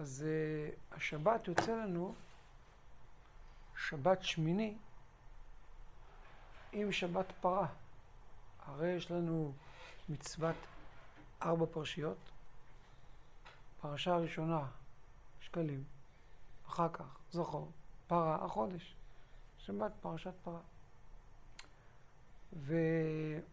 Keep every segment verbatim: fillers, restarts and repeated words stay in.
אז uh, השבת יוצא לנו שבת שמיני עם שבת פרה. הרי יש לנו מצוות ארבע פרשיות. פרשה הראשונה, שקלים, אחר כך זכור, פרה, החודש. שבת פרשת פרה. ואני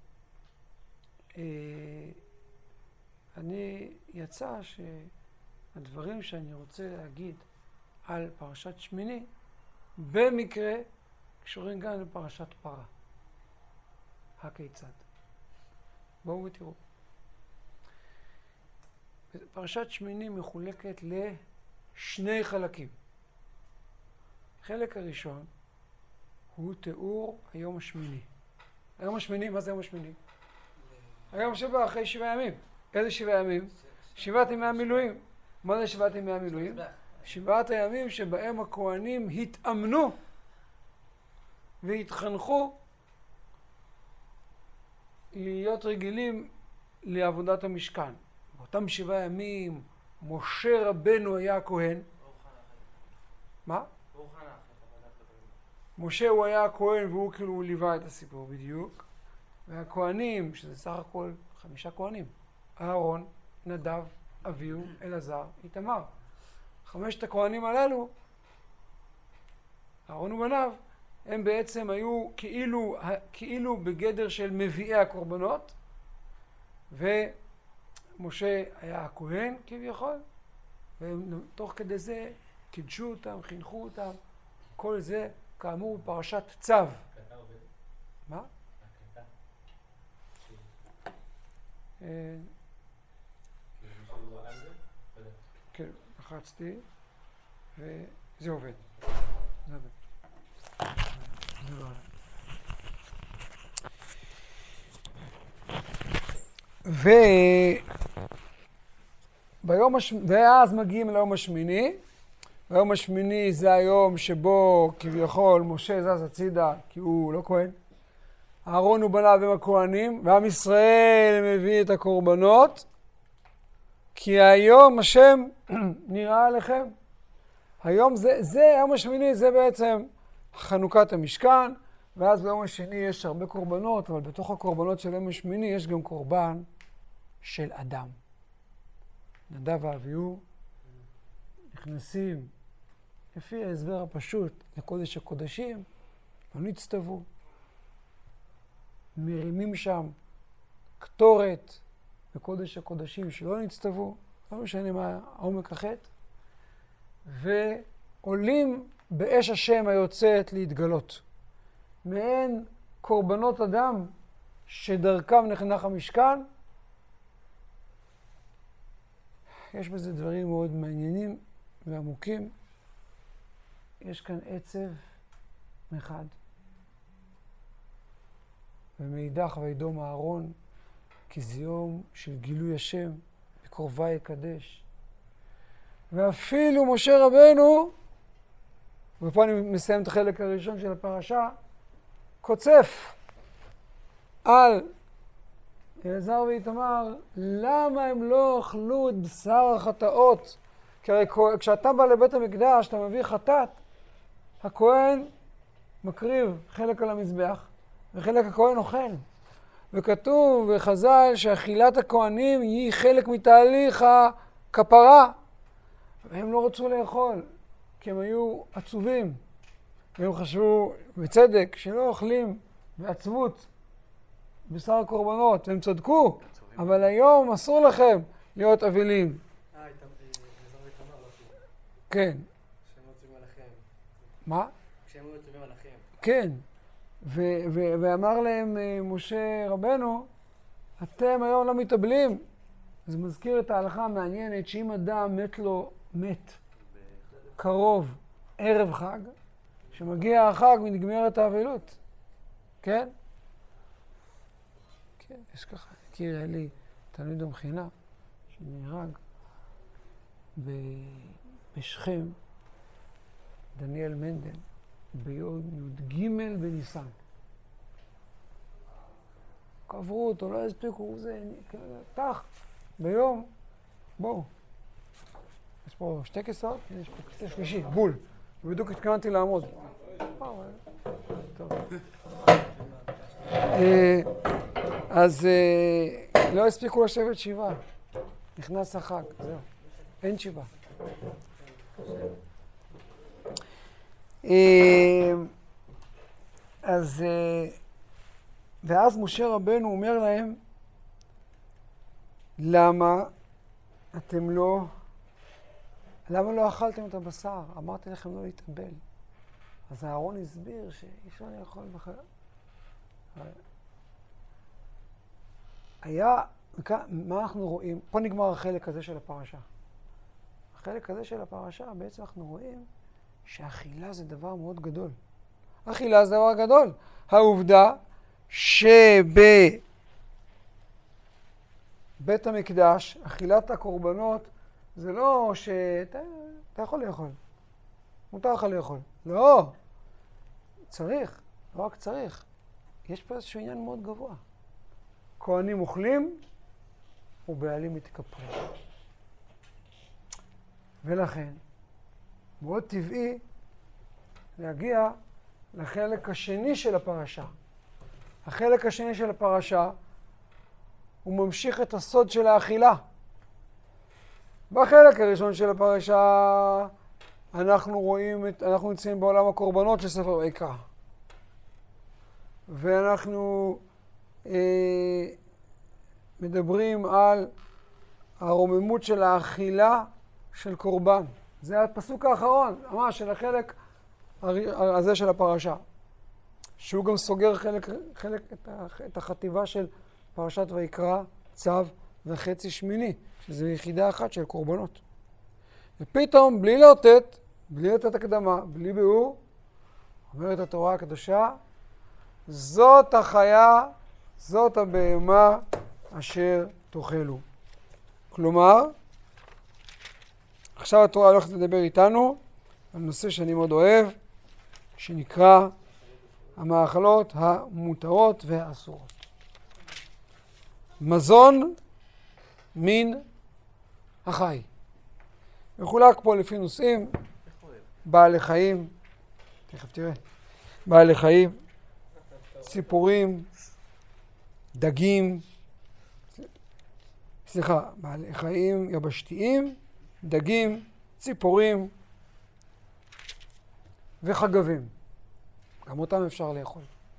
יצא שהדברים שאני רוצה להגיד על פרשת שמיני, במקרה קשורים גם לפרשת פרה. הכיצד? בואו ותראו. פרשת שמיני מחולקת לשני חלקים. החלק הראשון הוא תיאור היום השמיני. היום השמיני, מה זה היום השמיני? היום שבא אחרי שבעה ימים. איזה שבעה ימים? שבעת ימי המילואים. מה זה שבעת ימי המילואים? שבעת הימים שבהם הכהנים התאמנו והתחנכו להיות רגילים לעבודת המשכן. באותם שבעה ימים משה רבנו היה הכהן. מה? משה הוא היה הכהן והוא כאילו ליווה את הסיפור בדיוק. והכהנים, שזה סך הכל חמישה כהנים, אהרון, נדב, אביהו, אלעזר, איתמר. חמשת הכהנים הללו, אהרון ובניו, הם בעצם היו כאילו, כאילו בגדר של מביאי הקורבנות, ומשה היה הכהן כביכול, ותוך כדי זה קידשו אותם, חינכו אותם, כל זה כאמור פרשת צו. מה? כן, לחצתי וזה עובד. זה עובד. וביום הש... ואז מגיעים ליום השמיני. ביום השמיני זה היום שבו כביכול משה זז הצידה כי הוא לא כהן. אהרון ובניו הם הכהנים, ועם ישראל מביא את הקורבנות, כי היום השם נראה עליכם. היום זה, זה, היום השמיני זה בעצם חנוכת המשכן, ואז ביום השני יש הרבה קורבנות, אבל בתוך הקורבנות של יום השמיני יש גם קורבן של אדם. נדב ואביהו נכנסים לפי ההסבר הפשוט לקודש הקודשים, לא נצטוו. מרימים שם קטורת בקודש הקודשים שלא נצטוו, לא משנה מה עומק החטא, ועולים באש השם היוצאת להתגלות. מעין קורבנות אדם שדרכם נחנך המשכן. יש בזה דברים מאוד מעניינים ועמוקים. יש כאן עצב מחד. ומאידך וידום אהרון, כי זה יום של גילוי השם, בקרובה יקדש. ואפילו משה רבנו, ופה אני מסיים את החלק הראשון של הפרשה, קוצף על אלעזר ואיתמר, למה הם לא אכלו את בשר החטאות? כי הרי כשאתה בא לבית המקדש, אתה מביא חטאת, הכהן מקריב חלק על המזבח, וחלק הכהן אוכל. וכתוב בחז"ל שאכילת הכהנים היא חלק מתהליך הכפרה. והם לא רצו לאכול, כי הם היו עצובים. והם חשבו, בצדק, שלא אוכלים בעצבות בשר הקורבנות. הם צדקו, אבל היום אסור לכם להיות אבילים. אה, אלעזר ואיתמר לא אכלו. כן. כשהם לא מצווים עליכם. מה? כשהם לא מצווים עליכם. כן. ו- ו- ואמר להם משה רבנו, אתם היום לא מתאבלים. זה מזכיר את ההלכה המעניינת שאם אדם מת לו, מת, קרוב, ערב חג, שמגיע החג ונגמרת האבלות. כן? כן, יש ככה. הכיר לי תלמיד המכינה שנהרג ב- בשכם, דניאל מנדל, ביום י"ג בניסן. קברו אותו, לא הספיקו, זה, כך, ביום, בואו. יש פה שתי כיסאות, יש פה כיסא שלישי, בול. ובדיוק התכוונתי לעמוד. טוב. אז לא הספיקו לשבת שבעה. נכנס החג, זהו. אין שבעה. אז, ואז משה רבנו אומר להם, למה אתם לא, למה לא אכלתם את הבשר? אמרתי לכם לא להתאבל. אז אהרון הסביר שאי אפשר לאכול בחר. היה, מה אנחנו רואים? פה נגמר החלק הזה של הפרשה. החלק הזה של הפרשה, בעצם אנחנו רואים שאכילה זה דבר מאוד גדול. אכילה זה דבר גדול. העובדה שבבית המקדש, אכילת הקורבנות, זה לא שאתה אתה יכול לאכול. מותר לך לאכול. לא. צריך. לא רק צריך. יש פה איזשהו עניין מאוד גבוה. כהנים אוכלים ובעלים מתכפרים. ולכן, מאוד טבעי להגיע לחלק השני של הפרשה. החלק השני של הפרשה הוא ממשיך את הסוד של האכילה. בחלק הראשון של הפרשה אנחנו רואים, את, אנחנו נמצאים בעולם הקורבנות של ספר ויקרא. ואנחנו אה, מדברים על הרוממות של האכילה של קורבן. זה הפסוק האחרון, ממש, של החלק הזה של הפרשה. שהוא גם סוגר חלק, חלק את החטיבה של פרשת ויקרא, צו וחצי שמיני, שזו יחידה אחת של קורבנות. ופתאום, בלי לאותת, בלי לתת הקדמה, בלי ביאור, אומרת התורה הקדושה, זאת החיה, זאת הבהמה אשר תאכלו. כלומר, עכשיו התורה הולכת לדבר איתנו על נושא שאני מאוד אוהב, שנקרא המאכלות המותרות והאסורות. מזון מן החי. מחולק פה לפי נושאים, בעלי חיים, תכף תראה, בעלי חיים, ציפורים, דגים, סליחה, בעלי חיים יבשתיים, דגים, ציפורים וחגבים. גם אותם אפשר לאכול.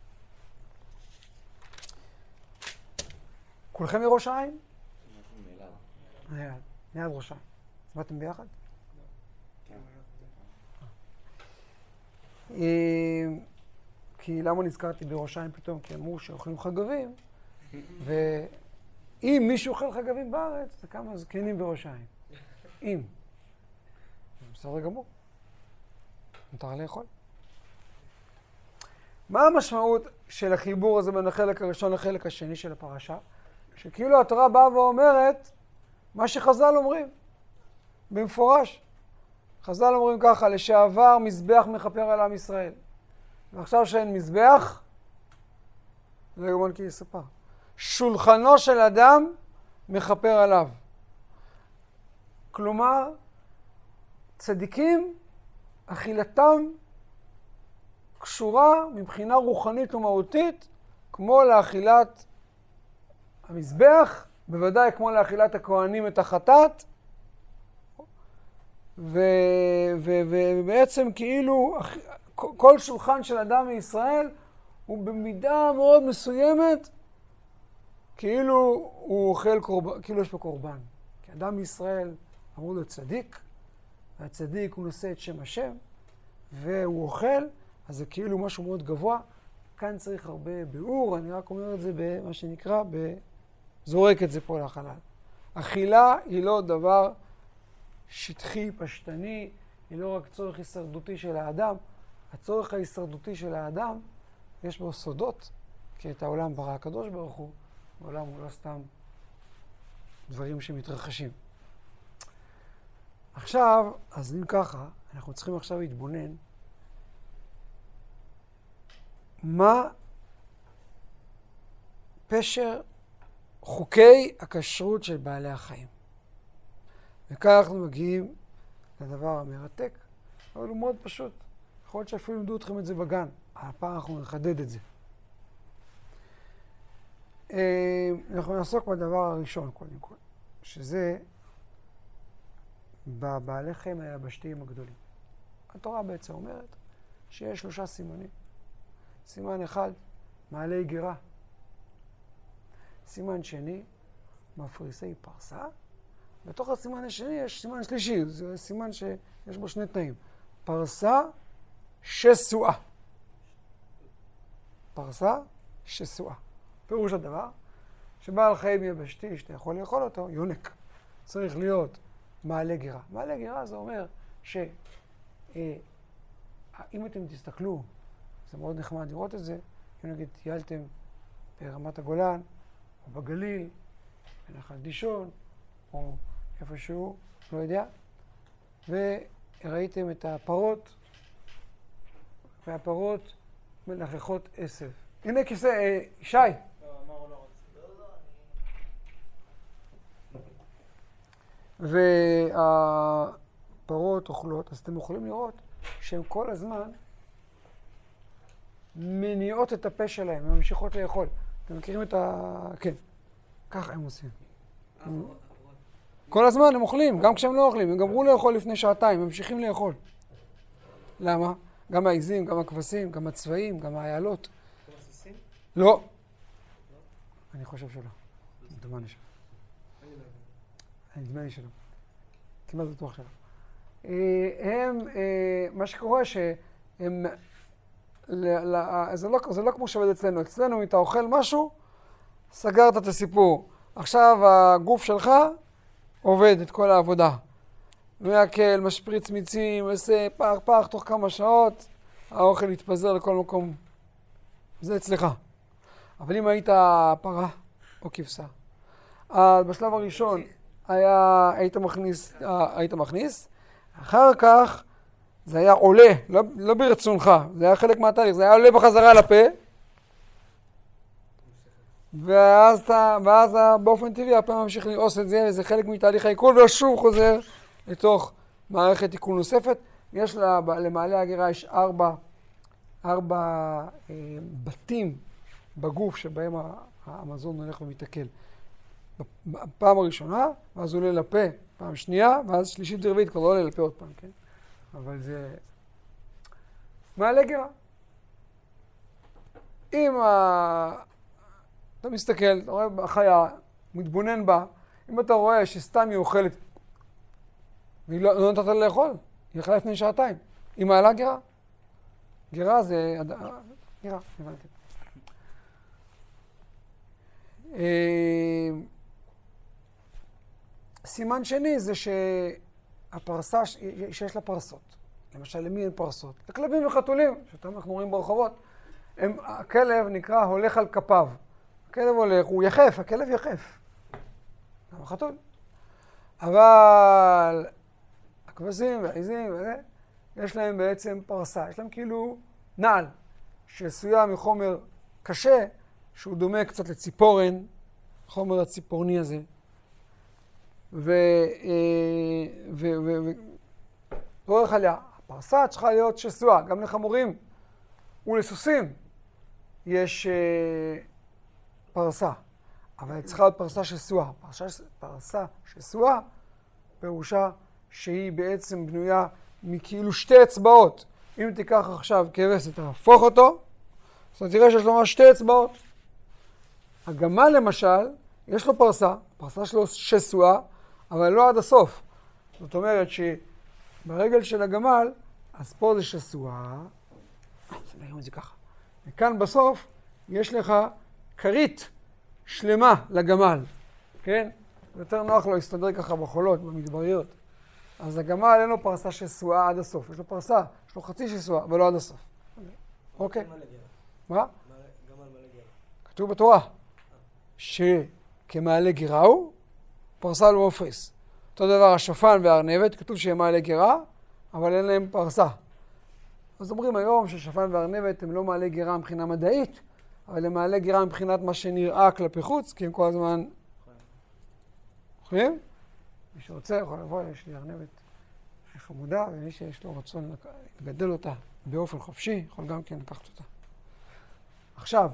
כולכם מראש העין? ליד, ליד ראש העין. באתם ביחד? כי למה נזכרתי בראש העין פתאום? כי אמרו שאוכלים חגבים, ואם מישהו אוכל חגבים בארץ, זה כמה זקנים בראש העין. אם. בסדר גמור. מותר לאכול. מה המשמעות של החיבור הזה בין החלק הראשון לחלק השני של הפרשה? שכאילו התורה באה ואומרת מה שחז"ל אומרים, במפורש. חז"ל אומרים ככה, לשעבר מזבח מכפר על עם ישראל. ועכשיו שאין מזבח, זה יומן כי יספר. שולחנו של אדם מכפר עליו. כלומר, צדיקים, אכילתם קשורה מבחינה רוחנית ומהותית, כמו לאכילת המזבח, בוודאי כמו לאכילת הכהנים את החטאת, ובעצם כאילו כל שולחן של אדם מישראל הוא במידה מאוד מסוימת, כאילו הוא אוכל קורבן, כאילו יש פה קורבן. כי אדם מישראל אמרו לו צדיק, והצדיק הוא נושא את שם השם, והוא אוכל, אז זה כאילו משהו מאוד גבוה. כאן צריך הרבה ביאור, אני רק אומר את זה במה שנקרא, זורק את זה פה לחלל. אכילה היא לא דבר שטחי, פשטני, היא לא רק צורך הישרדותי של האדם. הצורך ההישרדותי של האדם, יש בו סודות, כי את העולם ברא הקדוש ברוך הוא, העולם הוא לא סתם דברים שמתרחשים. עכשיו, אז אם ככה, אנחנו צריכים עכשיו להתבונן מה פשר חוקי הכשרות של בעלי החיים. וכך אנחנו מגיעים זה הדבר המרתק, אבל הוא מאוד פשוט. יכול להיות שאפילו לימדו אתכם את זה בגן. הפעם אנחנו נחדד את זה. אנחנו נעסוק בדבר הראשון קודם כל, שזה בבעלי חיים היבשתיים הגדולים. התורה בעצם אומרת שיש שלושה סימנים. סימן אחד, מעלי גירה. סימן שני, מפריסי פרסה. בתוך הסימן השני יש סימן שלישי, זה סימן שיש בו שני תנאים. פרסה שסועה. פרסה שסועה. פירוש הדבר, שבעל חיים יבשתי שאתה יכול לאכול אותו, יונק. צריך להיות מעלה גירה. מעלה גירה זה אומר שאם אתם תסתכלו, זה מאוד נחמד לראות את זה, אם נגיד טיילתם ברמת הגולן, או בגליל, בנחל דישון, או איפשהו, לא יודע, וראיתם את הפרות, והפרות מלחכות עשב. הנה כיסא, אה, שי. והפרות אוכלות, אז אתם יכולים לראות שהן כל הזמן מניעות את הפה שלהם, הן ממשיכות לאכול. אתם מכירים את ה... כן, ככה הם עושים. כל הזמן הם אוכלים, גם כשהם לא אוכלים. הם גמרו לאכול לפני שעתיים, הם ממשיכים לאכול. למה? גם העיזים, גם הכבשים, גם הצבעים, גם האיילות. לא. אני חושב שלא. דומני שלא. נדמה לי שלא. כמעט בטוח שלא. הם, מה שקורה שהם, זה לא, זה לא כמו שעובד אצלנו. אצלנו, אם אתה אוכל משהו, סגרת את הסיפור. עכשיו הגוף שלך עובד את כל העבודה. מעכל, משפריץ מיצים, עושה פח פח, תוך כמה שעות, האוכל יתפזר לכל מקום. זה אצלך. אבל אם היית פרה או כבשה, אז בשלב הראשון היה, היית מכניס, היית מכניס, אחר כך זה היה עולה, לא, לא ברצונך, זה היה חלק מהתהליך, זה היה עולה בחזרה לפה, ואז, אתה, ואז באופן טבעי הפה ממשיך לעוס את זה, וזה חלק מתהליך העיכול, ושוב חוזר לתוך מערכת עיכול נוספת. יש לה, למעלה הגירה יש ארבע, ארבע אה, בתים בגוף שבהם המזון הולך ומתעכל. פעם הראשונה, ואז עולה לפה, פעם שנייה, ואז שלישית ורביעית, כבר לא עולה לפה עוד פעם, כן? אבל זה מעלה גירה. אם ה... אתה מסתכל, אתה רואה בחיה, מתבונן בה, אם אתה רואה שסתם היא אוכלת, והיא לא, לא נתת לה לאכול, היא אכלה לפני שעתיים, היא מעלה גירה. גירה זה... גירה, הבנתי. סימן שני זה שהפרסה, שיש לה פרסות. למשל, למי אין פרסות? לכלבים וחתולים, שאתם אנחנו רואים ברחובות. הם, הכלב נקרא הולך על כפיו. הכלב הולך, הוא יחף, הכלב יחף. גם החתול. אבל הכבשים והעיזים, יש להם בעצם פרסה. יש להם כאילו נעל, שעשויה מחומר קשה, שהוא דומה קצת לציפורן, חומר הציפורני הזה. ו... ו... ו... ו... אורך עליה. הפרסה צריכה להיות שסועה, גם לחמורים ולסוסים יש פרסה, אבל צריכה להיות פרסה שסועה. פרסה, פרסה שסועה פירושה שהיא בעצם בנויה מכאילו שתי אצבעות. אם תיקח עכשיו כבש ותהפוך אותו, אז אתה תראה שיש לו ממש שתי אצבעות. הגמל למשל, יש לו פרסה, פרסה שלו שסועה, אבל לא עד הסוף. זאת אומרת שברגל של הגמל, אז פה זה שסועה, נראה את זה ככה. וכאן בסוף יש לך כרית שלמה לגמל, כן? יותר נוח לו להסתדר ככה בחולות, במדבריות. אז הגמל אין לו פרסה שסועה עד הסוף. יש לו פרסה, יש לו חצי שסועה, אבל לא עד הסוף. אוקיי? מה? גמל מלא גירה. כתוב בתורה שכמעלה גירה הוא, פרסה לא מפריס. אותו דבר השפן והארנבת, כתוב שהם מעלה גירה, אבל אין להם פרסה. אז אומרים היום ששפן וארנבת הם לא מעלה גירה מבחינה מדעית, אבל הם מעלה גירה מבחינת מה שנראה כלפי חוץ, כי הם כל הזמן אוכלים. מי שרוצה יכול לבוא, יש לי ארנבת חמודה, ומי שיש לו רצון לגדל אותה באופן חופשי, יכול גם כן לקחת אותה. עכשיו,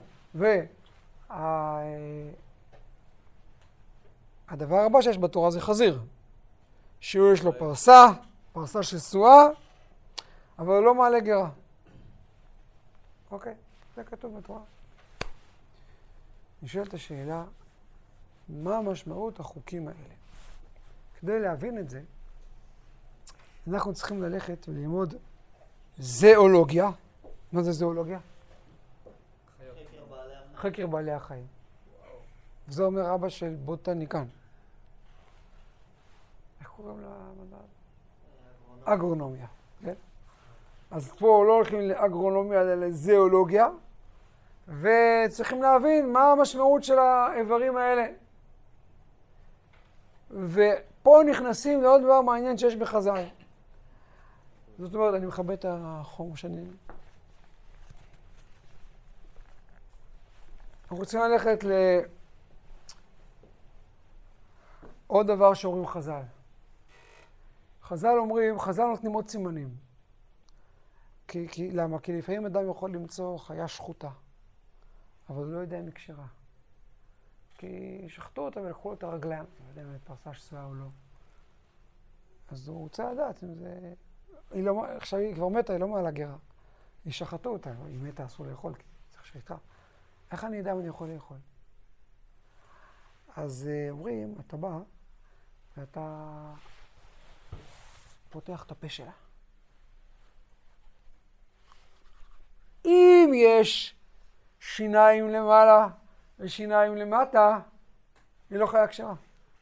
והדבר הבא שיש בתורה זה חזיר. שהוא יש לו פרסה, פרסה שסועה, אבל הוא לא מעלה גרה. אוקיי, זה כתוב בתורה. נשאלת השאלה, מה משמעות החוקים האלה? כדי להבין את זה, אנחנו צריכים ללכת וללמוד זואולוגיה. מה זה זואולוגיה? חקר בעלי החיים. חקר בעלי החיים. וזה אומר אבא של בוטניקן. איך קוראים למדע? אגרונומיה. כן? אז פה לא הולכים לאגרונומיה, אלא לזואולוגיה, וצריכים להבין מה המשמעות של האיברים האלה. ופה נכנסים לעוד דבר מעניין שיש בחז"ל. זאת אומרת, אני מכבה את החום שאני... אנחנו רוצים ללכת לעוד דבר שאומרים חז"ל. חז"ל אומרים, חז"ל נותנים עוד סימנים. כי, כי, למה? כי לפעמים אדם יכול למצוא חיה שחוטה, אבל הוא לא יודע אם היא כשרה. כי שחטו אותה ולקחו את הרגליים, לא יודע אם היא פרסה שסועה או לא. אז הוא רוצה לדעת אם זה... היא לא... עכשיו היא כבר מתה, היא לא מעלה גרה. היא שחטו אותה, היא מתה, אסור לאכול, כי צריך שחיטה. איך אני יודע אם אני יכול לאכול? אז אומרים, אתה בא ואתה פותח את הפה שלה. אם יש שיניים למעלה ושיניים למטה, היא לא חיה כשרה.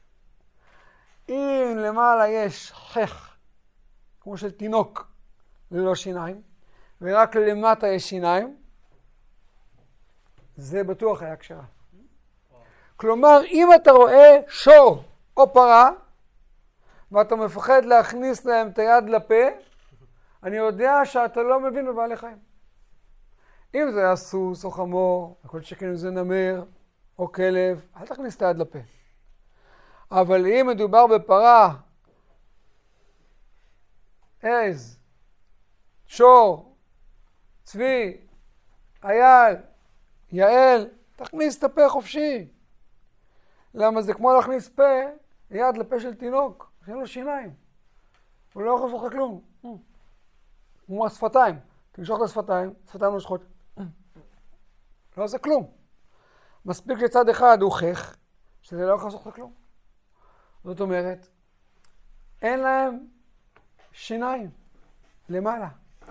אם למעלה יש חך, כמו של תינוק, ללא שיניים, ורק למטה יש שיניים, זה בטוח חיה כשרה. כלומר, אם אתה רואה שור או פרה, ואתה מפחד להכניס להם את היד לפה, אני יודע שאתה לא מבין בבעלי חיים. אם זה היה סוס או חמור, הכל שכן אם זה נמר או כלב, אל תכניס את היד לפה. אבל אם מדובר בפרה, עז, שור, צבי, אייל, יעל, תכניס את הפה חופשי. למה זה כמו להכניס פה, יד לפה של תינוק, שאין לו שיניים. הוא לא יכול לעשות לך כלום. כמו השפתיים. תמשוך את השפתיים, שפתיים נושכות. לא עושה כלום. מספיק לצד אחד הוא חך, שזה לא יכול לעשות לך כלום. זאת אומרת, אין להם שיניים למעלה.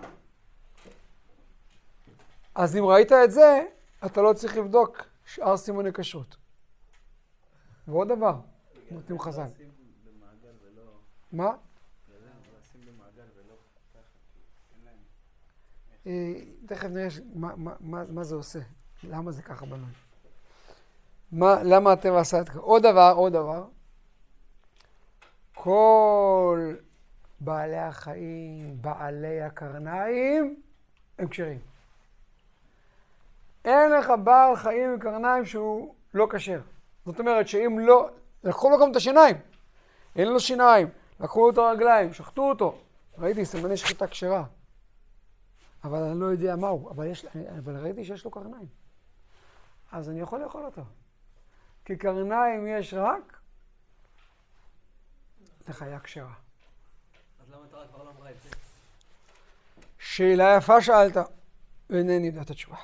אז אם ראית את זה, אתה לא צריך לבדוק שאר סימוני כשרות. ועוד דבר, נותנים חז"ל. מה? תכף נראה מה זה עושה, למה זה ככה בנוי. למה הטבע עשה את ככה? עוד דבר, עוד דבר. כל בעלי החיים, בעלי הקרניים, הם כשרים. אין לך בעל חיים עם קרניים שהוא לא כשר. זאת אומרת שאם לא, לקחו לו גם את השיניים. אין לו שיניים, לקחו לו את הרגליים, שחטו אותו. ראיתי סימני שחיטה כשרה. אבל אני לא יודע מהו, אבל, יש, אבל ראיתי שיש לו קרניים. אז אני יכול לאכול אותו. כי קרניים יש רק לחיה כשרה. אז למה התורה כבר לא אמרה את זה? שאלה יפה שאלת, ואינני יודע את התשובה.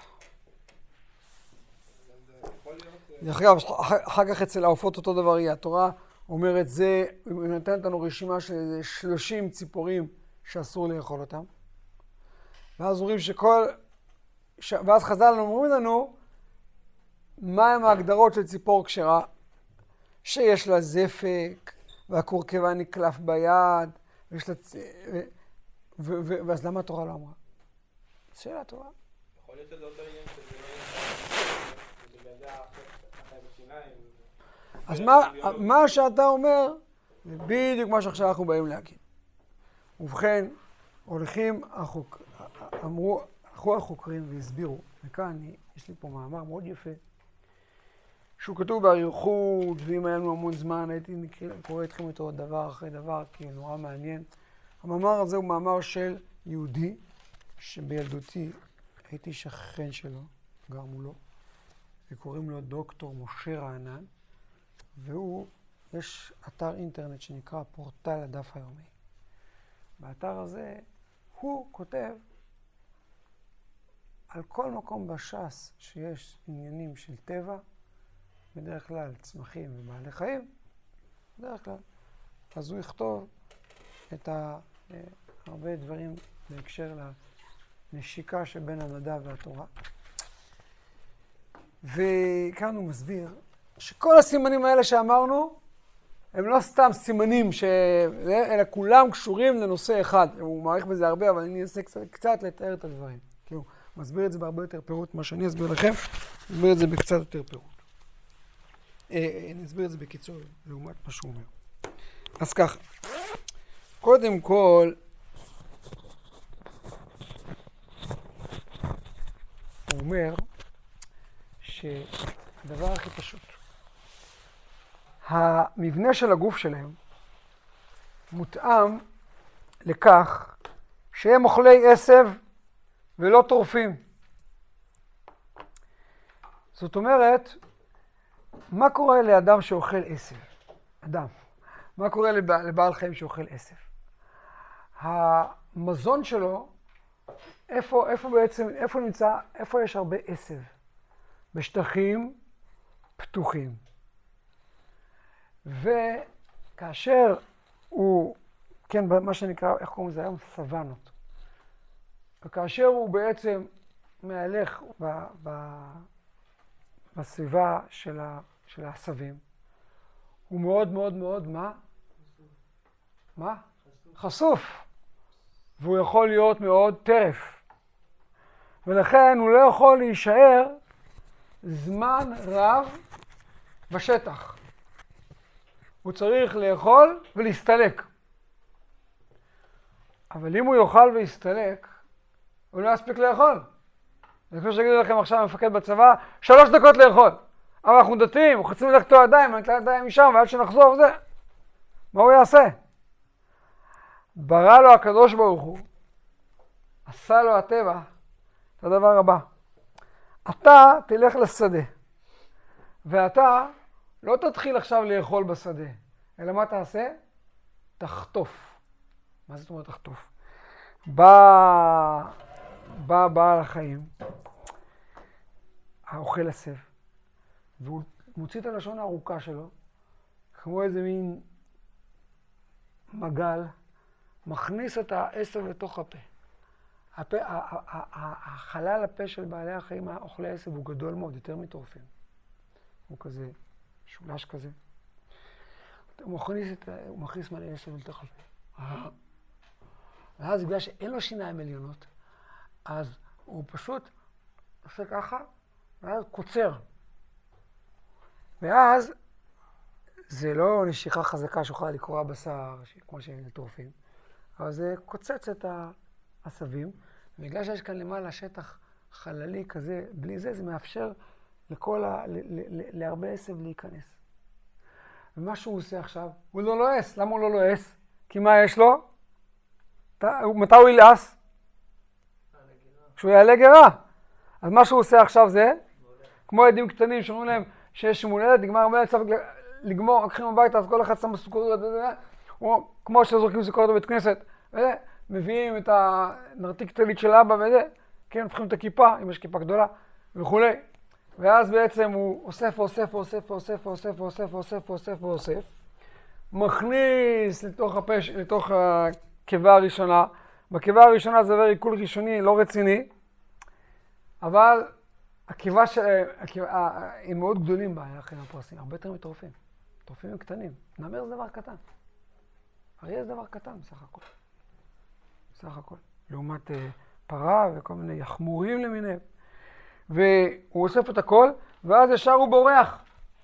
דרך אגב, אחר כך אצל העופות אותו דבר יהיה. התורה אומרת זה, היא נותנת לנו רשימה של שלושים ציפורים שאסור לאכול אותם. ואז אומרים שכל, ש... ואז חז"ל אומרים לנו, מהם ההגדרות של ציפור כשרה? שיש לה זפק, והקורקבה נקלף ביד, ויש לה... צ... ו... ו... ו... ואז למה התורה לא אמרה? שאלה טובה. יכול להיות שזה אותו עניין שזה לא יהיה, שבגלל זה החיים בשיניים. אז מה, מה שאתה אומר, זה בדיוק מה שעכשיו אנחנו באים להגיד. ובכן, הולכים החוק... אמרו, הלכו החוקרים והסבירו, וכאן יש לי פה מאמר מאוד יפה, שהוא כתוב באריכות, ואם היה לנו המון זמן, הייתי קורא אתכם אותו דבר אחרי דבר, כי נורא מעניין. המאמר הזה הוא מאמר של יהודי, שבילדותי הייתי שכן שלו, גר מולו, וקוראים לו דוקטור משה רענן, והוא, יש אתר אינטרנט שנקרא פורטל הדף היומי. באתר הזה הוא כותב על כל מקום בש"ס שיש עניינים של טבע, בדרך כלל צמחים ובעלי חיים, בדרך כלל. אז הוא יכתוב את ה, הרבה דברים בהקשר לנשיקה שבין המדע והתורה. וכאן הוא מסביר שכל הסימנים האלה שאמרנו, הם לא סתם סימנים, ש... אלא כולם קשורים לנושא אחד. הוא מעריך בזה הרבה, אבל אני אנסה קצת, קצת לתאר את הדברים. כי הוא מסביר את זה בהרבה יותר פירוט, מה שאני אסביר לכם, אני אסביר את זה בקצת יותר פירוט. אה, אני אסביר את זה בקיצור, לעומת מה שהוא אומר. אז ככה, קודם כל, הוא אומר שהדבר הכי פשוט, המבנה של הגוף שלהם מותאם לכך שהם אוכלי עשב ולא טורפים. זאת אומרת, מה קורה לאדם שאוכל עשב? אדם. מה קורה לבעל חיים שאוכל עשב? המזון שלו, איפה, איפה בעצם, איפה נמצא, איפה יש הרבה עשב? בשטחים פתוחים. וכאשר הוא, כן, מה שנקרא, איך קוראים לזה היום? סוואנות. וכאשר הוא בעצם מהלך ב, ב, בסביבה של, ה, של העשבים, הוא מאוד מאוד מאוד, מה? מה? חשוף. והוא יכול להיות מאוד טרף. ולכן הוא לא יכול להישאר זמן רב בשטח. הוא צריך לאכול ולהסתלק. אבל אם הוא יאכל ויסתלק, הוא לא יספיק לאכול. אני חושב שיגידו לכם עכשיו המפקד בצבא, שלוש דקות לאכול. אבל אנחנו דתיים, הוא חצים ללכתו ידיים, אני אתלה ידיים משם, ועד שנחזור, זה. מה הוא יעשה? ברא לו הקדוש ברוך הוא, עשה לו הטבע, את הדבר הבא. אתה תלך לשדה, ואתה לא תתחיל עכשיו לאכול בשדה, אלא מה תעשה? תחטוף. מה זאת אומרת תחטוף? בא, בא בעל החיים, האוכל עשב, והוא מוציא את הלשון הארוכה שלו, כמו איזה מין מגל, מכניס את העשב לתוך הפה. הפה, החלל הפה של בעלי החיים, האוכלי עשב, הוא גדול מאוד, יותר מטורפים. הוא כזה, שולש כזה. הוא מכניס, את, הוא מכניס מלא עשב לתוך הפה. ואז בגלל שאין לו שיניים עליונות, אז הוא פשוט עושה ככה, ואז קוצר. ואז זה לא נשיכה חזקה שיכולה לקרוע בשר, כמו שהם טורפים, אבל זה קוצץ את העשבים, ובגלל שיש כאן למעלה שטח חללי כזה, בלי זה, זה מאפשר לכל ה... ל... ל... ל... להרבה עשב להיכנס. ומה שהוא עושה עכשיו, הוא לא לועס. למה הוא לא לועס? כי מה יש לו? מתי הוא ילעס? כשהוא יעלה גרה. אז מה שהוא עושה עכשיו זה, כמו ילדים קטנים שאומרים להם שיש יום הולדת, נגמר הרבה צריך לגמור, לקחים הביתה, אז כל אחד שם סוכריות, כמו שזורקים סוכריות בבית כנסת, מביאים את הנרתיק טלית של אבא וזה, כן, הופכים את הכיפה, אם יש כיפה גדולה וכולי. ואז בעצם הוא אוסף, אוסף, אוסף, אוסף, אוסף, אוסף, אוסף, אוסף, אוסף, מכניס לתוך הפה, לתוך הקיבה הראשונה. בקיבה הראשונה זה עבר עיכול ראשוני, לא רציני, אבל הקיבה שלהם, הם מאוד גדולים בעיה אחרים הפרסים, הרבה יותר מטורפים. טורפים הם קטנים. נמר זה דבר קטן. אריה זה דבר קטן, בסך הכל. בסך הכל. לעומת uh, פרה וכל מיני יחמורים למיניהם. והוא אוסף את הכל, ואז ישר הוא בורח.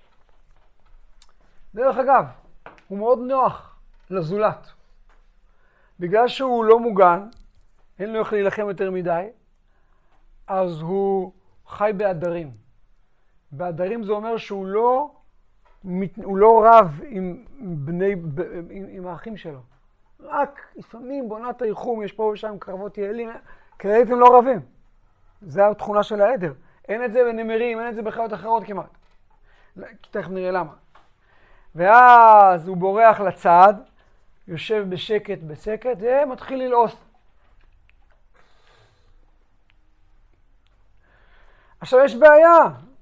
דרך אגב, הוא מאוד נוח לזולת. בגלל שהוא לא מוגן, אין לו איך להילחם יותר מדי, אז הוא חי בעדרים. בעדרים זה אומר שהוא לא, הוא לא רב עם, בני, עם, עם האחים שלו. רק לפעמים בעונת היחום יש פה ושם קרבות יעלים, כללית הם לא רבים. זו התכונה של העדר. אין את זה בנמרים, אין את זה בחיות אחרות כמעט. תכף נראה למה. ואז הוא בורח לצד, יושב בשקט בשקט, ומתחיל ללעוס. עכשיו יש בעיה.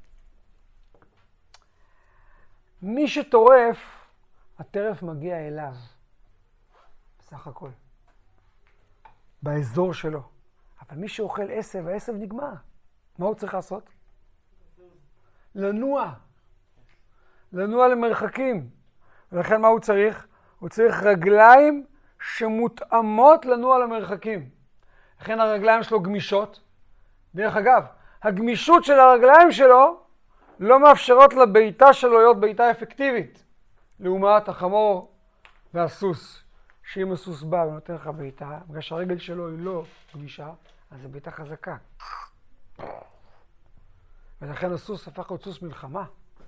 מי שטורף, הטרף מגיע אליו. בסך הכל. באזור שלו. אבל מי שאוכל עשב, העשב נגמר. מה הוא צריך לעשות? לנוע. לנוע למרחקים. ולכן מה הוא צריך? הוא צריך רגליים שמותאמות לנוע למרחקים. לכן הרגליים שלו גמישות. דרך אגב, הגמישות של הרגליים שלו לא מאפשרות לביתה שלו להיות ביתה אפקטיבית. לעומת החמור והסוס. שאם הסוס בא ונותן לך ביתה, בגלל שהרגל שלו היא לא גמישה, אז זו ביתה חזקה. ולכן הסוס הפך להיות סוס מלחמה.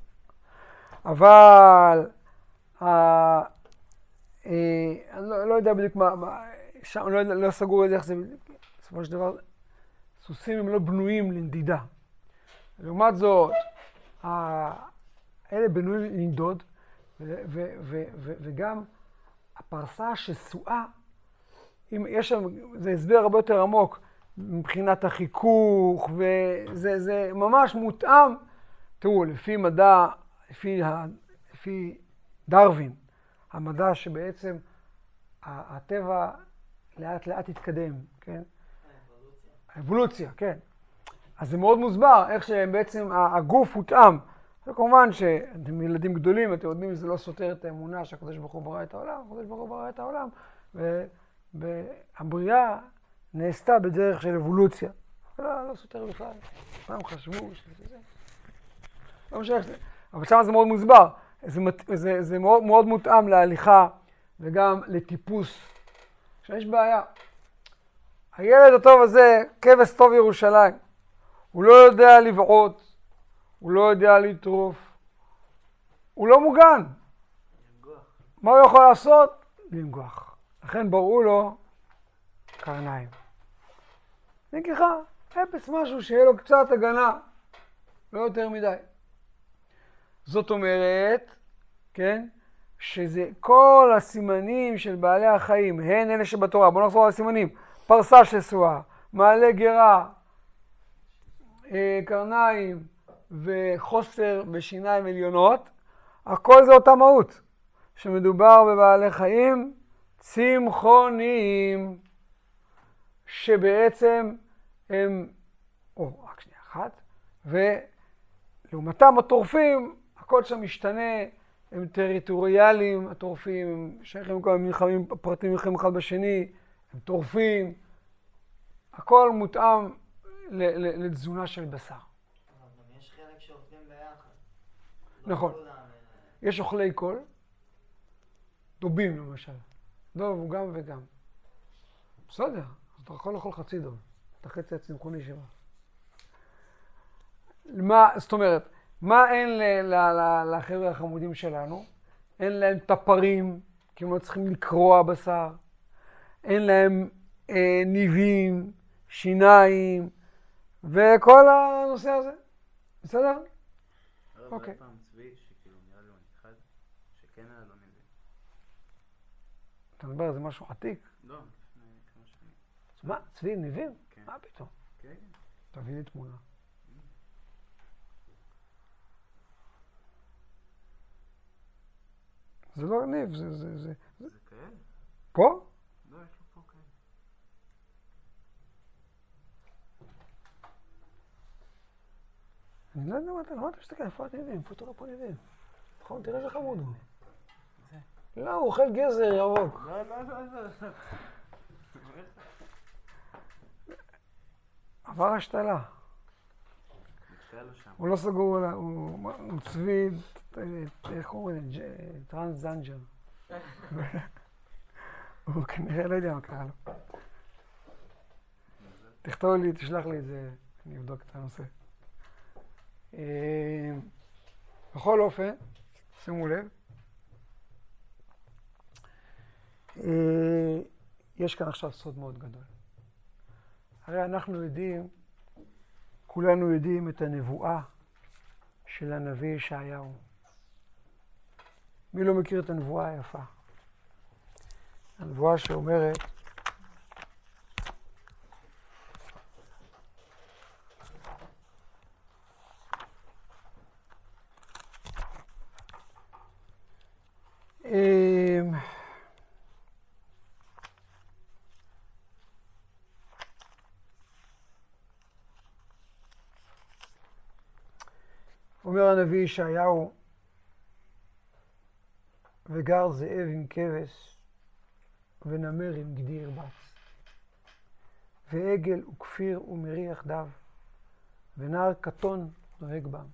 אבל, אה, אה, אני לא, לא יודע בדיוק מה, מה שם, לא, לא סגור את זה איך זה, בסופו של דבר, סוסים הם לא בנויים לנדידה. לעומת זאת, אלה בנויים לנדוד, ו- ו- ו- ו- וגם הפרסה השסועה, אם יש שם, זה הסבר הרבה יותר עמוק, מבחינת החיכוך, וזה זה ממש מותאם. תראו, לפי מדע, לפי, ה, לפי דרווין, המדע שבעצם הטבע לאט לאט התקדם, כן? האבולוציה. האבולוציה, כן. אז זה מאוד מוסבר, איך שבעצם הגוף הותאם. וכמובן שאתם ילדים גדולים, אתם יודעים שזה לא סותר את האמונה שהקדוש ברוך הוא ברא את העולם, הקדוש ברוך הוא ברא את העולם, והבריאה נעשתה בדרך של אבולוציה. לא, לא סותר בכלל. פעם חשבו שזה... לא משנה איך זה. אבל שם זה מאוד מוסבר. זה, זה, זה מאוד, מאוד מותאם להליכה וגם לטיפוס. עכשיו יש בעיה. הילד הטוב הזה, כבש טוב ירושלים, הוא לא יודע לבעוט, הוא לא יודע לטרוף, הוא לא מוגן. לנגוח. מה הוא יכול לעשות? לנגוח. לכן בראו לו קרניים. נגיחה, אפס משהו שיהיה לו קצת הגנה, לא יותר מדי. זאת אומרת, כן, שזה כל הסימנים של בעלי החיים, הן אלה שבתורה. בואו נחזור על הסימנים. פרסה שסועה, מעלה גרה, קרניים וחוסר בשיניים עליונות, הכל זה אותה מהות. שמדובר בבעלי חיים צמחוניים, שבעצם הם, או רק שנייה אחת, ולעומתם הטורפים, הכל שם משתנה, הם טריטוריאליים, הטורפים, הם שייכים כל המלחמים, הפרטים מלחמים אחד בשני, הם טורפים, הכל מותאם לתזונה של בשר. אבל יש חלק שעובדים ביחד. נכון. יש אוכלי קול, דובים למשל. דוב הוא גם וגם. בסדר, אז אתה יכול לאכול חצי דוב. את החצי הצמחוני שלה. מה, זאת אומרת, מה אין לחבר'ה החמודים שלנו? אין להם טפרים, כי הם לא צריכים לקרוע בשר. אין להם אה, ניבים, שיניים, וכל הנושא הזה. בסדר? אוקיי. פעם צבי, שכאילו נראה לו אחד, שכן היה לו ניבים. אתה מדבר על זה משהו עתיק? לא, לפני כמה שנים. מה? צבי ניבים? כן. מה פתאום? כן. תביא לי תמונה. זה לא ניב, זה... זה, זה... זה כאלה? פה? לא, יש לו פה כאלה. אני לא יודע מה אתה, למה אתה מסתכל? איפה הניבים? איפה אתה לא פה ניבים? נכון, תראה איזה חמוד הוא. לא, הוא אוכל גזר ירוק. לא, לא, לא, לא. עבר השתלה. הוא לא סגור, הוא צבי, איך קוראים לזה? טרנסג'נדר. הוא כנראה לא יודע מה קרה לו. תכתוב לי, תשלח לי את זה, אני אבדוק את הנושא. בכל אופן, שימו לב. יש כאן עכשיו סוד מאוד גדול. הרי אנחנו יודעים, כולנו יודעים את הנבואה של הנביא ישעיהו. מי לא מכיר את הנבואה היפה? הנבואה שאומרת, אומר הנביא ישעיהו, וגר זאב עם כבש, ונמר עם גדי ירבץ, ועגל וכפיר ומרי יחדיו, ונער קטון נוהג בם.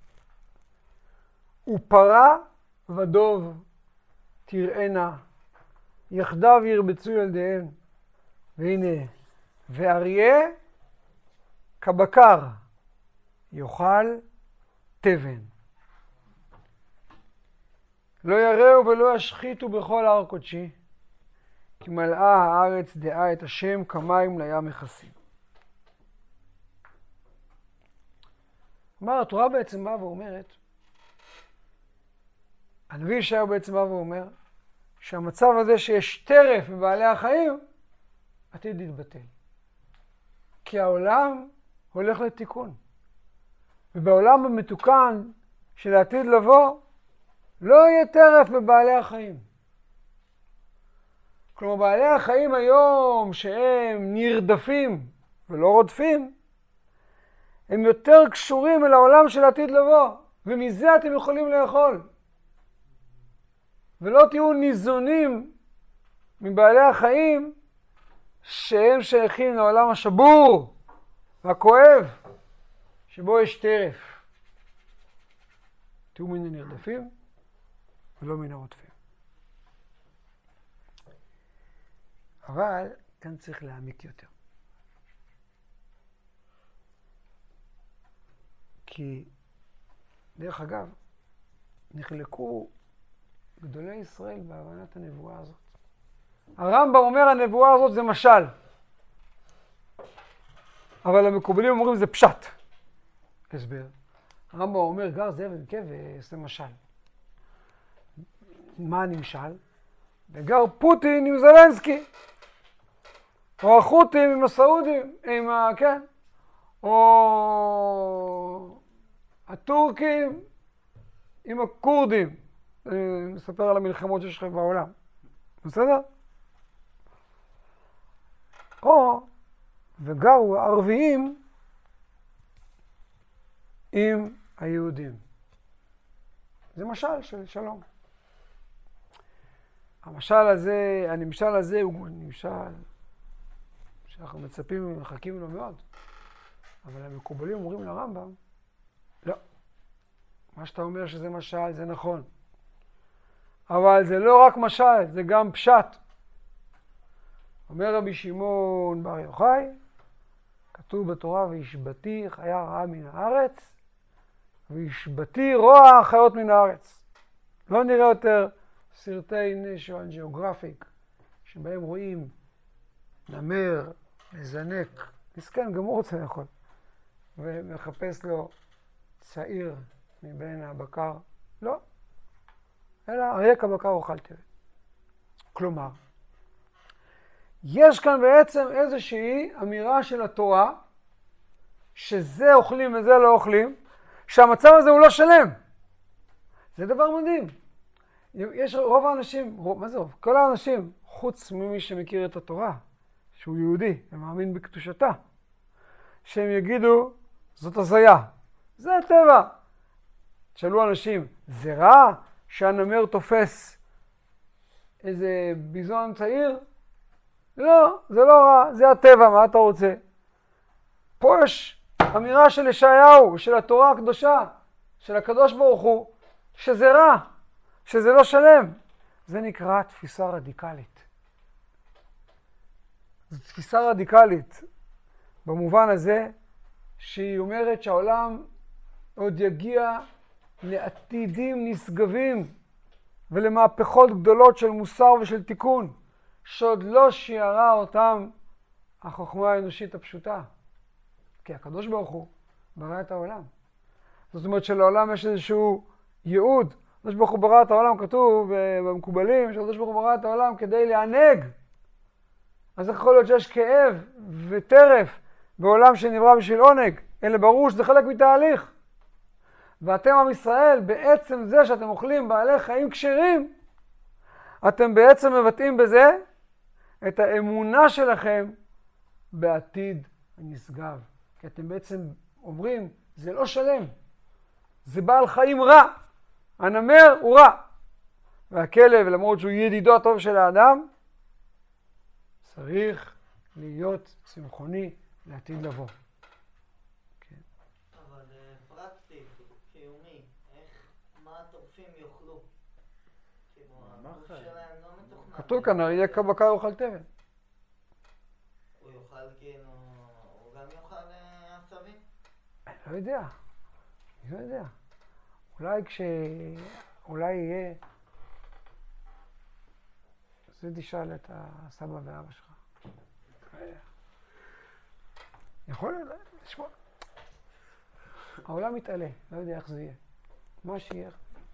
ופרה ודוב תראינה, יחדיו ירבצו ילדיהם. והנה, ואריה כבקר יאכל תבן. לא יראו ולא ישחיתו בכל הר קודשי, כי מלאה הארץ דעה את השם כמים לים מכסים. כלומר, התורה בעצם באה ואומרת, הנביא ישעיהו בעצם בא ואומר, שהמצב הזה שיש טרף בבעלי החיים, עתיד להתבטל. כי העולם הולך לתיקון. ובעולם המתוקן של העתיד לבוא, לא יהיה טרף בבעלי החיים. כלומר, בעלי החיים היום שהם נרדפים ולא רודפים, הם יותר קשורים אל העולם של העתיד לבוא, ומזה אתם יכולים לאכול. ולא תהיו ניזונים מבעלי החיים שהם שייכים לעולם השבור והכואב, שבו יש טרף. תהיו מן הנרדפים ולא מן הרודפים. אבל כאן צריך להעמיק יותר. כי, דרך אגב, נחלקו גדולי ישראל בהבנת הנבואה הזאת. הרמב"ם אומר הנבואה הזאת זה משל. אבל המקובלים אומרים זה פשט. הסבר. הרמב"ם אומר גר זאב עם כבש זה משל. מה הנמשל? וגר פוטין עם זלנסקי. או החות'ים עם הסעודים, עם ה... כן. או הטורקים עם הכורדים. אני מספר על המלחמות שיש לכם בעולם. בסדר? או, וגרו הערביים עם היהודים. זה משל של שלום. המשל הזה, הנמשל הזה הוא נמשל שאנחנו מצפים ומחכים לו מאוד. אבל המקובלים אומרים לרמב"ם, לא. מה שאתה אומר שזה משל זה נכון. אבל זה לא רק משל, זה גם פשט. אומר רבי שמעון בר יוחאי, כתוב בתורה, וישבתי חיה רעה מן הארץ, וישבתי רוע חיות מן הארץ. לא נראה יותר סרטי National Geographic, שבהם רואים נמר, מזנק, מסכן, גם הוא רוצה לאכול, ומחפש לו צעיר מבין הבקר. לא. אלא אריה כבקר אוכל תבן. כלומר, יש כאן בעצם איזושהי אמירה של התורה, שזה אוכלים וזה לא אוכלים, שהמצב הזה הוא לא שלם. זה דבר מדהים. יש רוב האנשים, רוב, מה זה רוב? כל האנשים, חוץ ממי שמכיר את התורה, שהוא יהודי ומאמין בקדושתה, שהם יגידו, זאת הזיה. זה הטבע. תשאלו אנשים, זה רע שהנמר תופס איזה ביזון צעיר? לא, זה לא רע, זה הטבע, מה אתה רוצה? פה יש אמירה של ישעיהו, של התורה הקדושה, של הקדוש ברוך הוא, שזה רע, שזה לא שלם. זה נקרא תפיסה רדיקלית. זו תפיסה רדיקלית, במובן הזה שהיא אומרת שהעולם עוד יגיע לעתידים נשגבים ולמהפכות גדולות של מוסר ושל תיקון, שעוד לא שיערה אותם החוכמה האנושית הפשוטה. כי הקדוש ברוך הוא ברא את העולם. זאת אומרת שלעולם יש איזשהו ייעוד. הקדוש ברוך הוא ברא את העולם, כתוב במקובלים, שהקדוש ברוך הוא ברא את העולם כדי לענג. אז יכול להיות שיש כאב וטרף בעולם שנברא בשביל עונג, אלא ברור שזה חלק מתהליך. ואתם עם ישראל, בעצם זה שאתם אוכלים בעלי חיים כשרים, אתם בעצם מבטאים בזה את האמונה שלכם בעתיד הנשגב. כי אתם בעצם אומרים, זה לא שלם, זה בעל חיים רע, הנמר הוא רע. והכלב, למרות שהוא ידידו הטוב של האדם, צריך להיות צמחוני לעתיד לבוא. כן. אבל פרקטי, קיומי, איך, מה הטורפים יאכלו? כאילו, הגוף שלהם לא מתוכנן. כתוב כאן, אריה בקר יאכל תבן. הוא יאכל כאילו, הוא גם יאכל עשבים? אני לא יודע, אני לא יודע. אולי כש... אולי יהיה... זה תשאל את הסבא ואבא שלך. יכול להיות, תשמע. העולם מתעלה, לא יודע איך זה יהיה. מה שיהיה.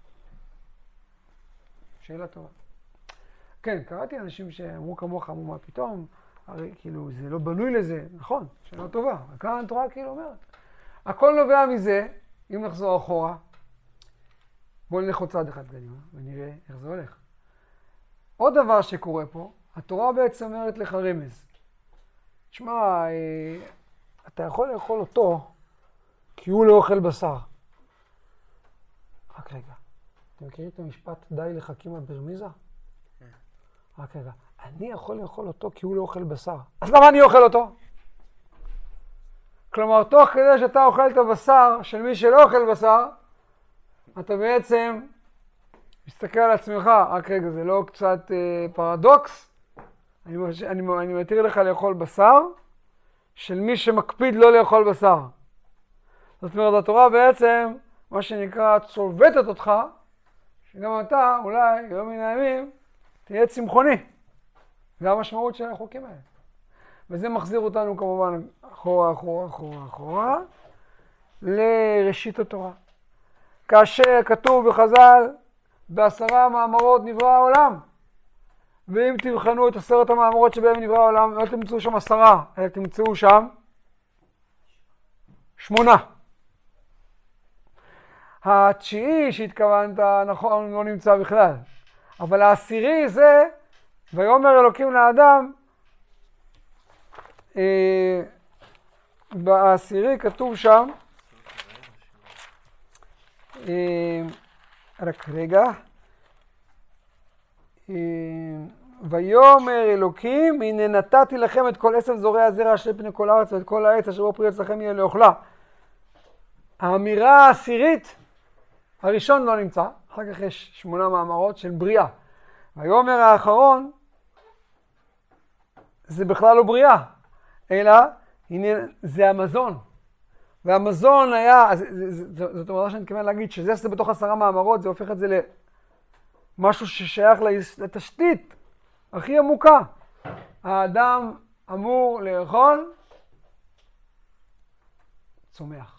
שאלה טובה. כן, קראתי אנשים שאמרו כמוך, אמרו מה פתאום, הרי כאילו זה לא בנוי לזה, נכון, שאלה טובה. כאן התורה כאילו אומרת. הכל נובע מזה, אם נחזור אחורה, בואו נלך עוד צעד אחד קדימה ונראה איך זה הולך. עוד דבר שקורה פה, התורה בעצם אומרת לך רמז. תשמע, אה, אתה יכול לאכול אותו כי הוא לא אוכל בשר. רק רגע, אתם מכירים את המשפט די לחכימא ברמיזא? כן. רק רגע, אני יכול לאכול אותו כי הוא לא אוכל בשר. אז למה אני אוכל אותו? כלומר, תוך כדי שאתה אוכל את הבשר של מי שלא אוכל בשר, אתה בעצם מסתכל על עצמך, רק רגע, זה לא קצת אה, פרדוקס? אני, אני, אני מתיר לך לאכול בשר של מי שמקפיד לא לאכול בשר. זאת אומרת, התורה בעצם, מה שנקרא, צובטת אותך, שגם אתה, אולי, יום מן הימים, תהיה צמחוני. זה המשמעות של החוקים האלה. וזה מחזיר אותנו כמובן אחורה, אחורה, אחורה, אחורה, לראשית התורה. כאשר כתוב בחז"ל, בעשרה מאמרות נברא העולם. ואם תבחנו את עשרת המאמרות שבהם נברא העולם, לא תמצאו שם עשרה, אלא תמצאו שם שמונה. התשיעי שהתכוונת, נכון, לא נמצא בכלל. אבל העשירי זה, ויאמר אלוקים לאדם, אה, בעשירי כתוב שם, אה, רק רגע, אה, ויאמר אלוקים, הנה נתתי לכם את כל עשב זורע הזרע אשר פני כל הארץ ואת כל העץ אשר בו פרי אצלכם יהיה לאוכלה. האמירה העשירית, הראשון לא נמצא, אחר כך יש שמונה מאמרות של בריאה. ויאמר האחרון, זה בכלל לא בריאה, אלא הנה זה המזון. והמזון היה, זאת אומרת שאני מתכוון להגיד שזה זה בתוך עשרה מאמרות, זה הופך את זה למשהו ששייך לתשתית הכי עמוקה. האדם אמור לאכול צומח.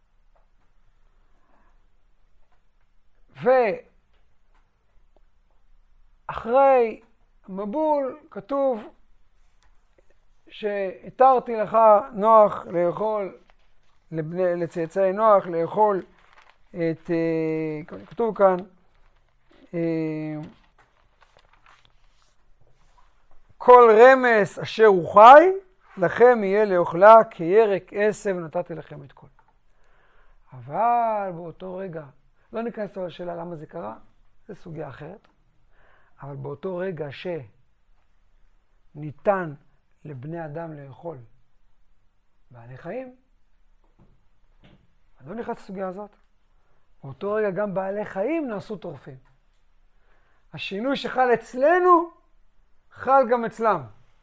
ואחרי מבול כתוב שהתרתי לך נוח לאכול, לבני, לצאצאי נוח לאכול את, כתוב כאן, כל רמס אשר הוא חי, לכם יהיה לאוכלה כירק עשב נתתי לכם את כל. אבל באותו רגע, לא ניכנס לשאלה למה זה קרה, זה סוגיה אחרת, אבל באותו רגע שניתן לבני אדם לאכול בעלי חיים, אני לא נכנס לסוגיה הזאת. באותו רגע גם בעלי חיים נעשו טורפים. השינוי שחל אצלנו, חל גם אצלם.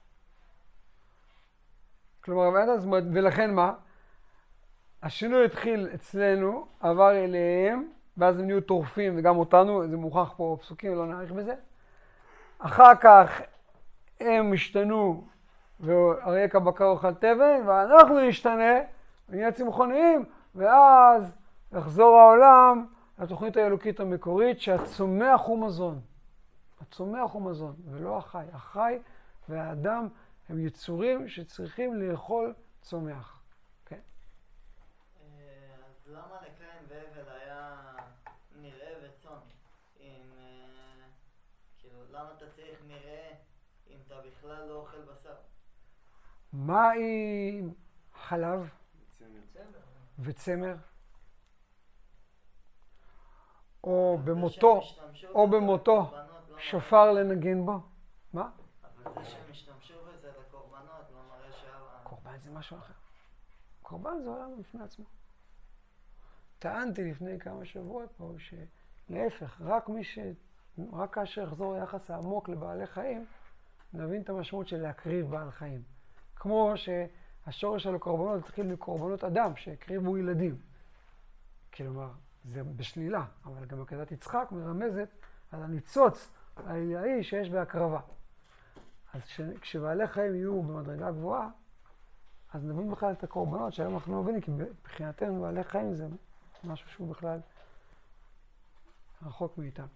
כלומר, ולכן מה? השינוי התחיל אצלנו, עבר אליהם, ואז הם נהיו טורפים, וגם אותנו, זה מוכח פה בפסוקים, לא נעריך בזה. אחר כך הם השתנו, ואריה כבקר אוכל תבן, ואנחנו נשתנה, ונהיה צמחוניים, ואז יחזור העולם לתוכנית האלוקית המקורית, שהצומח הוא מזון. הצומח הוא מזון, ולא החי. החי והאדם הם יצורים שצריכים לאכול צומח. כן. אז למה לקין והבל היה מרעה וצאן? אם, כאילו, למה אתה צריך מרעה אם אתה בכלל לא אוכל בשר? מה עם חלב וצמר? או במותו, או במותו, שופר לנגן בו? מה? אבל זה שהם השתמשו בזה לקורבנות, לא מראה שה... קורבן זה משהו אחר. קורבן זה עולם בפני עצמו. טענתי לפני כמה שבועות פה שלהפך, רק מי ש... רק כאשר יחזור היחס העמוק לבעלי חיים, נבין את המשמעות של להקריב בעל חיים. כמו שהשורש של הקורבנות התחיל מקורבנות אדם, שהקריבו ילדים. כלומר, זה בשלילה, אבל גם עקדת יצחק מרמזת על הניצוץ העילאי שיש בהקרבה. אז כשבעלי חיים יהיו במדרגה גבוהה, אז נבין בכלל את הקורבנות שהיום אנחנו מבינים, כי מבחינתנו בעלי חיים זה משהו שהוא בכלל רחוק מאיתם.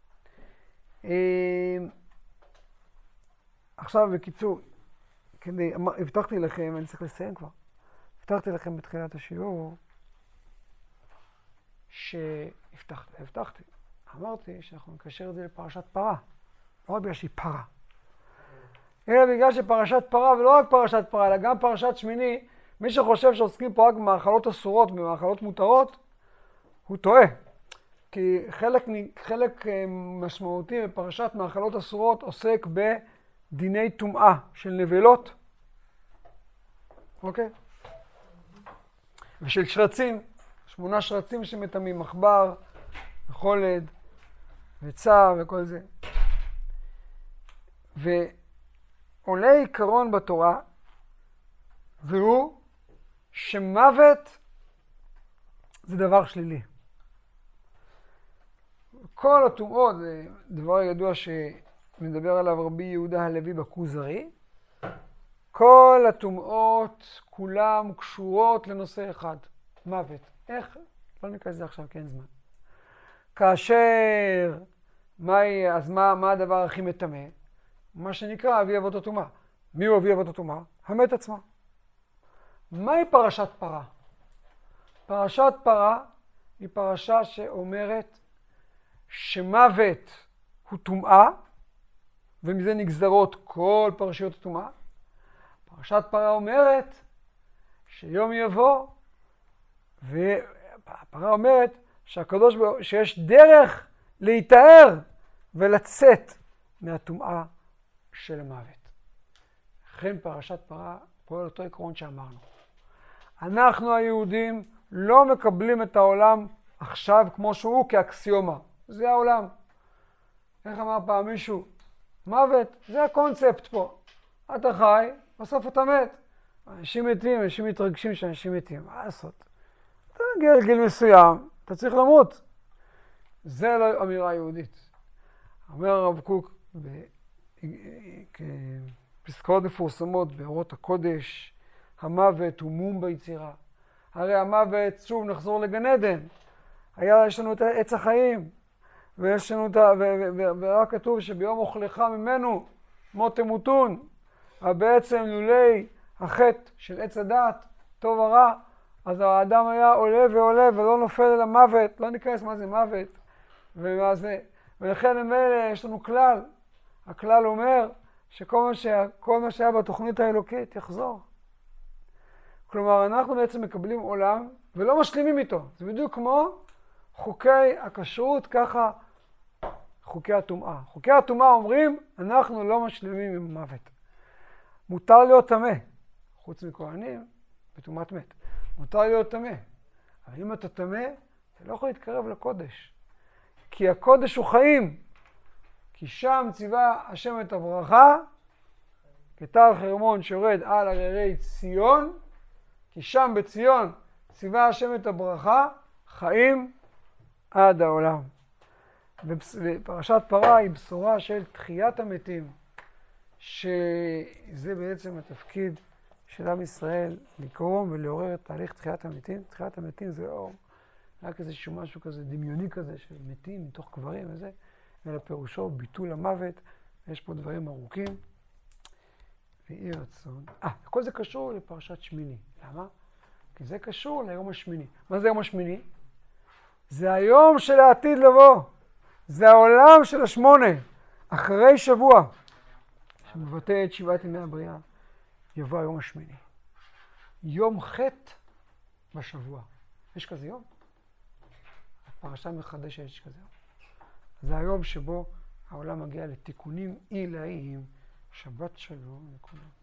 עכשיו בקיצור, כדי, הבטחתי לכם, אני צריך לסיים כבר, הבטחתי לכם בתחילת השיעור, שהבטחתי, הבטחתי, אמרתי שאנחנו נקשר את זה לפרשת פרה, לא רק בגלל שהיא פרה, אלא בגלל שפרשת פרה, ולא רק פרשת פרה, אלא גם פרשת שמיני, מי שחושב שעוסקים פה רק במאכלות אסורות, במאכלות מותרות, הוא טועה. כי חלק, חלק משמעותי בפרשת מאכלות אסורות עוסק בדיני טומאה של נבלות, אוקיי? ושל שרצים, שמונה שרצים שמטמאים, מחבר, חולד, וצע וכל זה. ועולה עיקרון בתורה, והוא שמוות זה דבר שלילי. כל הטומאות, זה דבר ידוע שמדבר עליו רבי יהודה הלוי בכוזרי, כל הטומאות כולם קשורות לנושא אחד, מוות. איך? לא ניכנס לזה עכשיו, כן זמן. כאשר, מה, אז מה, מה הדבר הכי מטמא? מה שנקרא אבי אבות הטומאה. מי הוא אבי אבות הטומאה? המת עצמו. מהי פרשת פרה? פרשת פרה היא פרשה שאומרת שמוות הוא טומאה, ומזה נגזרות כל פרשיות הטומאה. פרשת פרה אומרת שיום יבוא, והפרה אומרת שהקדוש ברוך הוא, שיש דרך להיטהר ולצאת מהטומאה של המוות. לכן פרשת פרה פועל אותו עקרון שאמרנו. אנחנו היהודים לא מקבלים את העולם עכשיו כמו שהוא כאקסיומה. זה העולם. איך אמר פעם מישהו? מוות, זה הקונספט פה. אתה חי, בסוף אתה מת. אנשים מתים, אנשים מתרגשים שאנשים מתים. מה לעשות? אתה מגיע לגיל מסוים, אתה צריך למות. זה לא אמירה יהודית. אומר הרב קוק בפסקאות מפורסמות באורות הקודש, המוות הוא מום ביצירה. הרי המוות, שוב נחזור לגן עדן. היה, יש לנו את עץ החיים, ויש לנו את ה... ורק כתוב שביום אוכלך ממנו מות תמותון, בעצם לולי החטא של עץ הדת, טוב ורע, אז האדם היה עולה ועולה ולא נופל אל המוות, לא ניכנס מה זה מוות ומה זה, ולכן ממילא יש לנו כלל, הכלל אומר שכל מה שהיה, כל מה שהיה בתוכנית האלוקית יחזור. כלומר, אנחנו בעצם מקבלים עולם ולא משלימים איתו. זה בדיוק כמו חוקי הכשרות, ככה חוקי הטומאה. חוקי הטומאה אומרים, אנחנו לא משלימים עם מוות. מותר להיות טמא, חוץ מכהנים, בטומאת מת. מותר להיות טמא. אבל אם אתה טמא, אתה לא יכול להתקרב לקודש. כי הקודש הוא חיים. כי שם ציווה השם את הברכה, כטל חרמון שיורד על הררי ציון, כי שם בציון ציווה השם את הברכה, חיים עד העולם. ופרשת פרה היא בשורה של תחיית המתים, שזה בעצם התפקיד של עם ישראל, לגרום ולעורר את תהליך תחיית המתים. תחיית המתים זה לא רק איזשהו משהו כזה דמיוני כזה של מתים מתוך קברים וזה, אלא פירושו ביטול המוות, ויש פה דברים ארוכים. ויהי רצון. אה, כל זה קשור לפרשת שמיני. למה? כי זה קשור ליום השמיני. מה זה יום השמיני? זה היום של העתיד לבוא. זה העולם של השמונה. אחרי שבוע, שמבטא את שבעת ימי הבריאה, יבוא היום השמיני. יום חטא בשבוע. יש כזה יום? הפרשה מחדשת יש כזה יום. זה היום שבו העולם מגיע לתיקונים עילאיים. שבת שלום לכולם.